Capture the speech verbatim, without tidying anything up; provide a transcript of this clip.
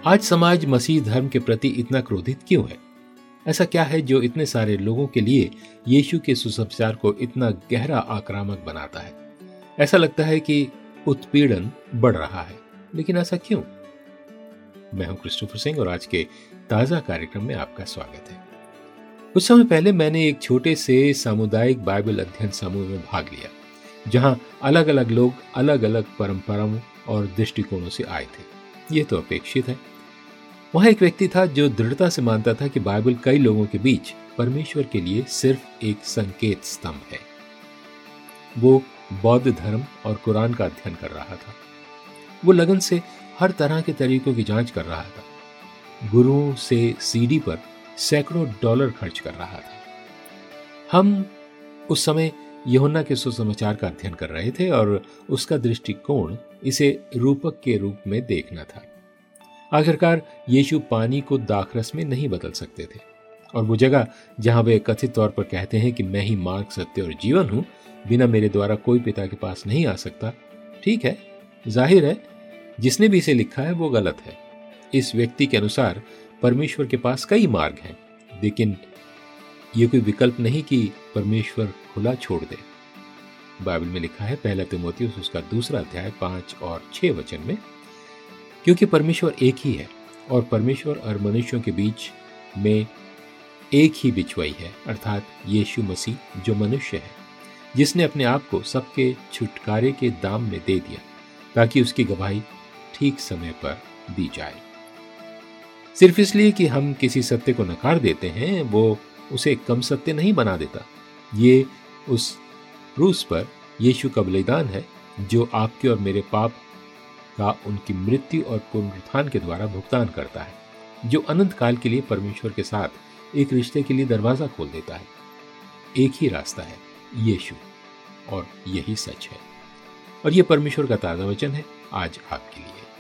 आज समाज मसीह धर्म के प्रति इतना क्रोधित क्यों है? ऐसा क्या है जो इतने सारे लोगों के लिए यीशु के सुसमाचार को इतना गहरा आक्रामक बनाता है? ऐसा लगता है कि उत्पीड़न बढ़ रहा है, लेकिन ऐसा क्यों? मैं हूं क्रिस्टोफर सिंह और आज के ताजा कार्यक्रम में आपका स्वागत है। कुछ समय पहले मैंने एक छोटे से सामुदायिक बाइबल अध्ययन समूह में भाग लिया, जहां अलग अलग लोग अलग अलग परंपराओं और दृष्टिकोणों से आए थे। यह तो अपेक्षित है। वहां एक व्यक्ति था जो दृढ़ता से मानता था कि बाइबल कई लोगों के बीच परमेश्वर के लिए सिर्फ एक संकेत स्तंभ है। वो बौद्ध धर्म और कुरान का अध्ययन कर रहा था। वो लगन से हर तरह के तरीकों की जांच कर रहा था। गुरुओं से सीडी पर सैकड़ों डॉलर खर्च कर रहा था। हम उस समय यूहन्ना के सुसमाचार का अध्ययन कर रहे थे और उसका दृष्टिकोण इसे रूपक के रूप में देखना था। आखिरकार यीशु पानी को दाखरस में नहीं बदल सकते थे, और वो जगह जहां वे कथित तौर पर कहते हैं कि मैं ही मार्ग, सत्य और जीवन हूं, बिना मेरे द्वारा कोई पिता के पास नहीं आ सकता। ठीक है, जाहिर है जिसने भी इसे लिखा है वो गलत है। इस व्यक्ति के अनुसार परमेश्वर के पास कई मार्ग हैं, लेकिन ये कोई विकल्प नहीं कि परमेश्वर खुला छोड़ दे। बाइबल में लिखा है पहला तीमुथियुस उसका दूसरा अध्याय पांच और छह वचन में, क्योंकि परमेश्वर एक ही है और परमेश्वर और मनुष्यों के बीच में एक ही बिचवाई है, अर्थात यीशु मसीह जो मनुष्य है, जिसने अपने आप को सबके छुटकारे के दाम में दे दिया ताकि उसकी गवाही ठीक समय पर दी जाए। सिर्फ इसलिए कि हम किसी सत्य को नकार देते हैं, वो उसे कम सत्य नहीं बना देता। ये उस क्रूस पर यीशु का बलिदान है जो आपके और मेरे पाप का उनकी मृत्यु और पुनरुत्थान के द्वारा भुगतान करता है, जो अनंत काल के लिए परमेश्वर के साथ एक रिश्ते के लिए दरवाजा खोल देता है। एक ही रास्ता है, यीशु, और यही सच है। और यह परमेश्वर का ताजा वचन है आज आपके लिए।